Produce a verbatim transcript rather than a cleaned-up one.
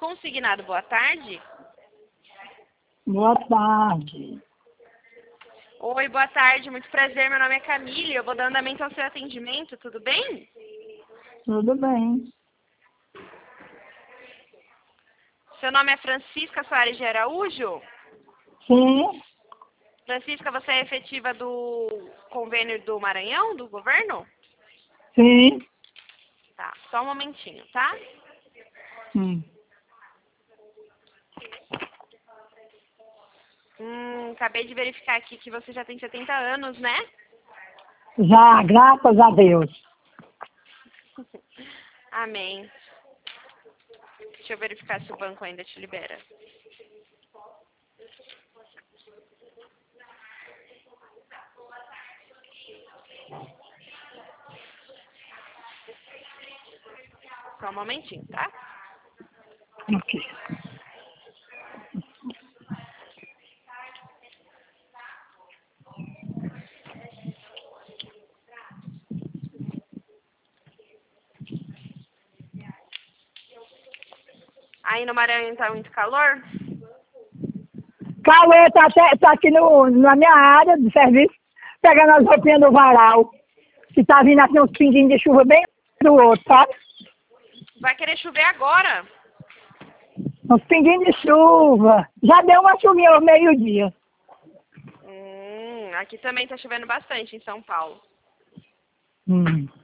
consignado. Boa tarde. Boa tarde. Oi, boa tarde. Muito prazer. Meu nome é Camille. Eu vou dar andamento ao seu atendimento. Tudo bem? Tudo bem. Seu nome é Francisca Soares de Araújo? Sim, Francisca, você é efetiva do convênio do Maranhão, do governo? sim. Tá, só um momentinho, tá? Hum. Hum, acabei de verificar aqui que você já tem setenta anos, né? Já, graças a Deus. Amém. Deixa eu verificar se o banco ainda te libera. Só um momentinho, tá? Ok. Aí no Maranhão tá muito calor? Cauê tá, até, tá aqui no, na minha área de serviço, pegando as roupinhas do varal, que tá vindo aqui uns pinguinhos de chuva bem do outro, sabe? Vai querer chover agora? Uns pinguinhos de chuva. Já deu uma chuvinha ao meio-dia. Hum, aqui também tá chovendo bastante em São Paulo. Hum.